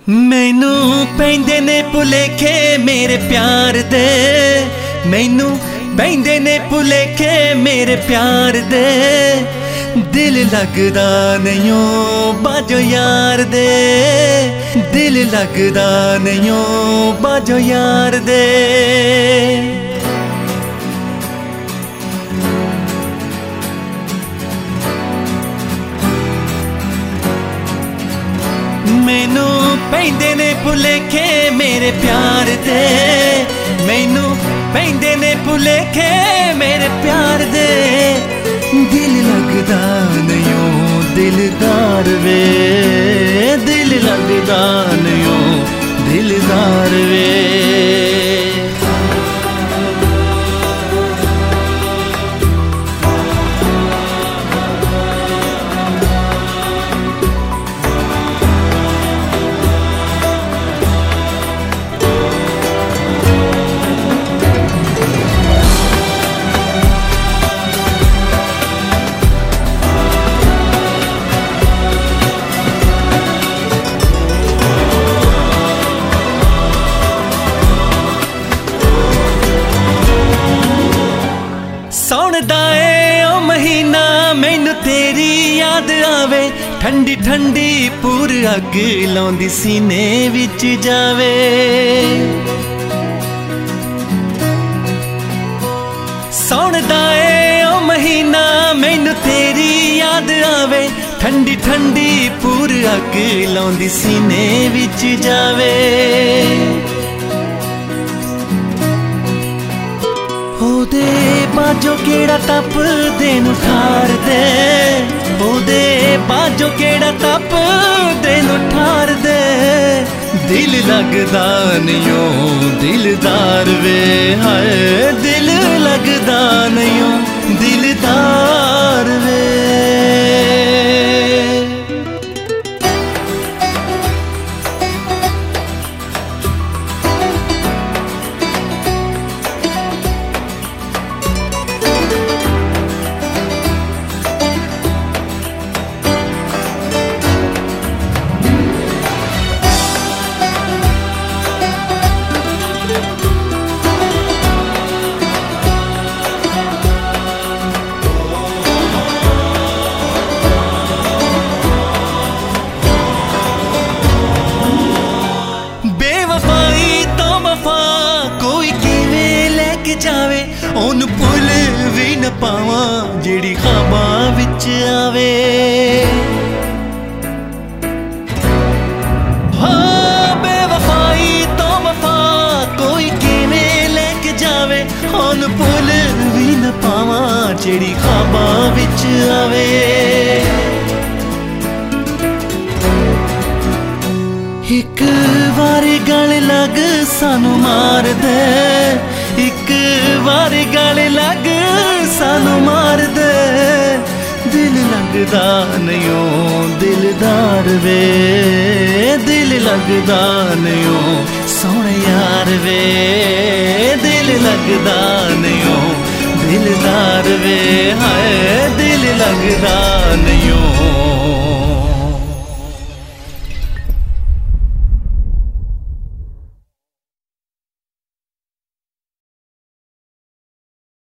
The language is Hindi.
मैनू पैंदे ने भुलेखे मेरे प्यार दे, मैनू पैंदे ने भुलेखे मेरे प्यार दे। दिल लगदा नहीं बाजो यार दे, दिल लगदा नहीं बाजो यार दे। मैनू पैंदे ने भुलेखे मेरे प्यार दे, मैनू पैंदे ने भुलेखे मेरे प्यार दे। दिल लगदा नहीं दिलदार वे, दिल लगदा नहीं दिलदार वे। सौणदा ए ओ महीना मैनू तेरी याद आवे, ठंडी ठंडी पूर अग लौंदी सीने विच जावे। सौणदा ए ओ महीना मैनू तेरी याद आवे, ठंडी ठंडी पूर अग लौंदी सीने विच जावे। ओदे बाजो केड़ा तप देनू ठार दे, ओदे बाजो केड़ा तप देनू ठार दे। दिल लगदा नहीं दिलदार वे, हाय दिल लगदा नहीं दिलदार वे। जावे ओनू भुल भी न पावा जेड़ी ख्वाबां विच आवे। हाँ बेवफाई तो वफा कोई किवें लेके जावे, ओनू भुल भी न पावा जेड़ी ख्वाबां विच आवे। एक बारी गल लग सानू मार दे, एक बारी गल लग सानू मार दे। दिल लगदा नहीं दिलदार वे, दिल लगदा नहीं सोहणे यार वे। दिल लगदा नहीं दिलदार वे, हाय दिल लगदा नहीं